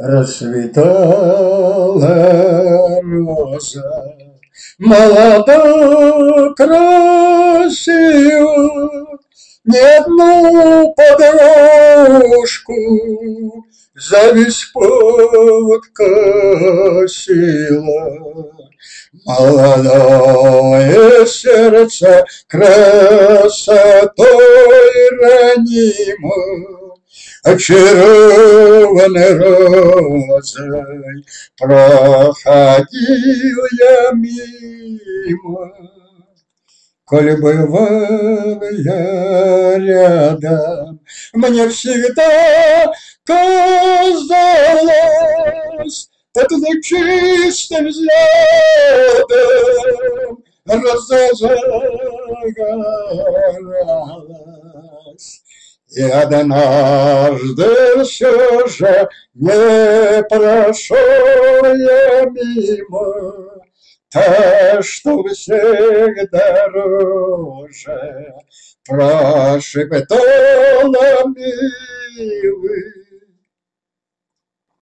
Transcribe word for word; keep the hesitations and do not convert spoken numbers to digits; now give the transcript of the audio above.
Расцветала роза, молодо красиво, ни одну подружку зависть подкосила. Молодое сердце красотой ранимо, очарованной розой проходил я мимо. Коль бывал я рядом, мне всегда казалось, под лучистым взглядом роза загоралась. И однажды все же не прошел я мимо, та, что всегда дороже, прошептала: милый,